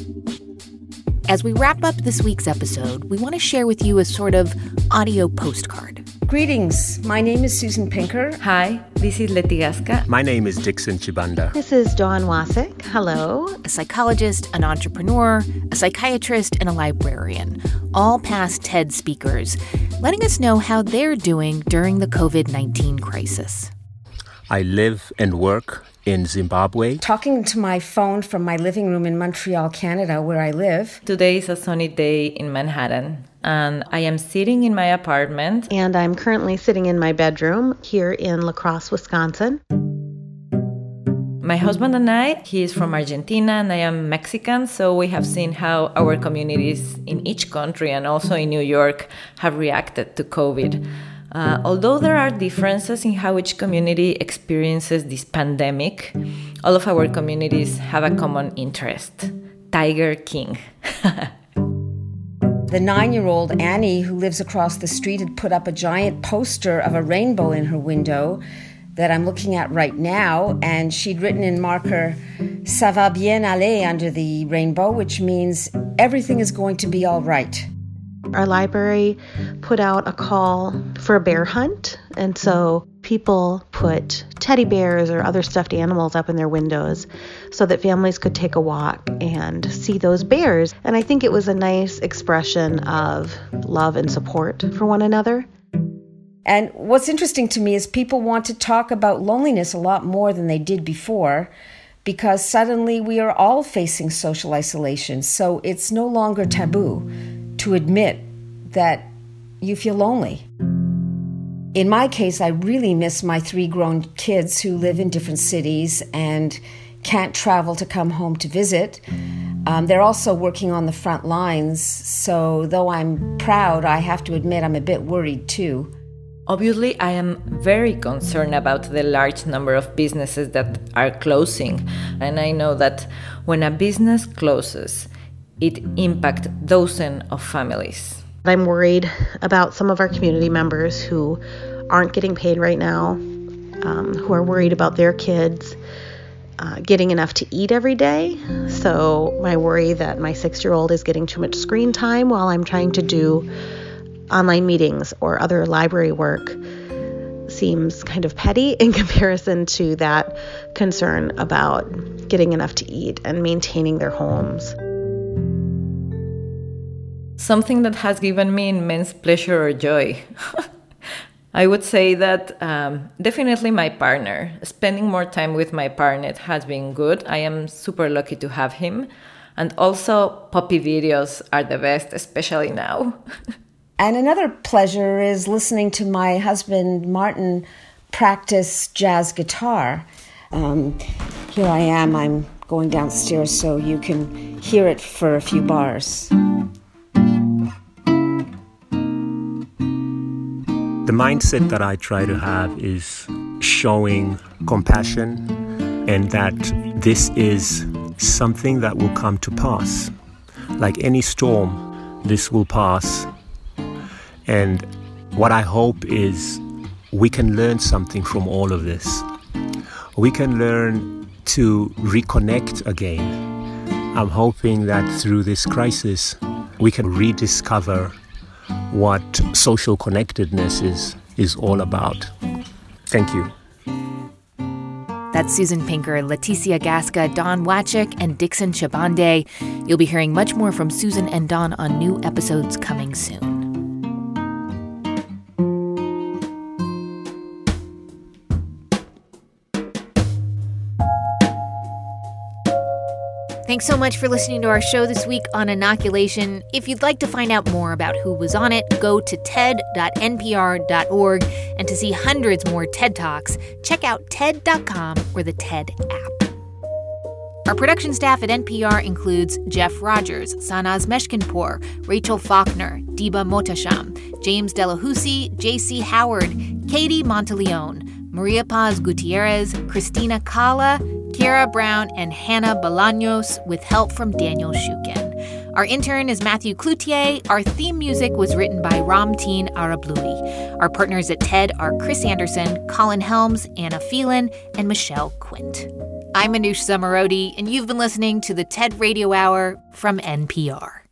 As we wrap up this week's episode, we want to share with you a sort of audio postcard. Greetings. My name is Susan Pinker. Hi, this is Leti Gasca. My name is Dixon Chibanda. This is Dawn Wasik. Hello. A psychologist, an entrepreneur, a psychiatrist, and a librarian, all past TED speakers, letting us know how they're doing during the COVID-19 crisis. I live and work in Zimbabwe. Talking to my phone from my living room in Montreal, Canada, where I live. Today is a sunny day in Manhattan, and I am sitting in my apartment. And I'm currently sitting in my bedroom here in La Crosse, Wisconsin. My husband and I, he is from Argentina and I am Mexican, so we have seen how our communities in each country and also in New York have reacted to COVID. Although there are differences in how each community experiences this pandemic, all of our communities have a common interest: Tiger King. The 9-year-old Annie, who lives across the street, had put up a giant poster of a rainbow in her window that I'm looking at right now, and she'd written in marker, "Ça va bien aller" under the rainbow, which means everything is going to be all right. Our library put out a call for a bear hunt, and so people put teddy bears or other stuffed animals up in their windows so that families could take a walk and see those bears. And I think it was a nice expression of love and support for one another. And what's interesting to me is people want to talk about loneliness a lot more than they did before, because suddenly we are all facing social isolation. So it's no longer taboo to admit that you feel lonely. In my case, I really miss my 3 grown kids who live in different cities and can't travel to come home to visit. They're also working on the front lines, so though I'm proud, I have to admit I'm a bit worried too. Obviously, I am very concerned about the large number of businesses that are closing. And I know that when a business closes, it impacts dozens of families. I'm worried about some of our community members who aren't getting paid right now, who are worried about their kids getting enough to eat every day. So I worry that my 6-year-old is getting too much screen time while I'm trying to do online meetings or other library work seems kind of petty in comparison to that concern about getting enough to eat and maintaining their homes. Something that has given me immense pleasure or joy. I would say that definitely my partner. Spending more time with my partner has been good. I am super lucky to have him. And also puppy videos are the best, especially now. And another pleasure is listening to my husband, Martin, practice jazz guitar. Here I am. I'm going downstairs so you can hear it for a few bars. The mindset that I try to have is showing compassion and that this is something that will come to pass. Like any storm, this will pass. And what I hope is we can learn something from all of this. We can learn to reconnect again. I'm hoping that through this crisis, we can rediscover what social connectedness is all about. Thank you. That's Susan Pinker, Leticia Gasca, Dawn Wasik, and Dixon Chibanda. You'll be hearing much more from Susan and Dawn on new episodes coming soon. Thanks so much for listening to our show this week on inoculation. If you'd like to find out more about who was on it, go to ted.npr.org. And to see hundreds more TED Talks, check out TED.com or the TED app. Our production staff at NPR includes Jeff Rogers, Sanaz Meshkinpour, Rachel Faulkner, Diba Motasham, James Delahousie, J.C. Howard, Katie Monteleone, Maria Paz Gutierrez, Christina Cala, Kiara Brown, and Hannah Bolaños, with help from Daniel Shukin. Our intern is Matthew Cloutier. Our theme music was written by Ramteen Arablouei. Our partners at TED are Chris Anderson, Colin Helms, Anna Phelan, and Michelle Quint. I'm Manoush Zomorodi, and you've been listening to the TED Radio Hour from NPR.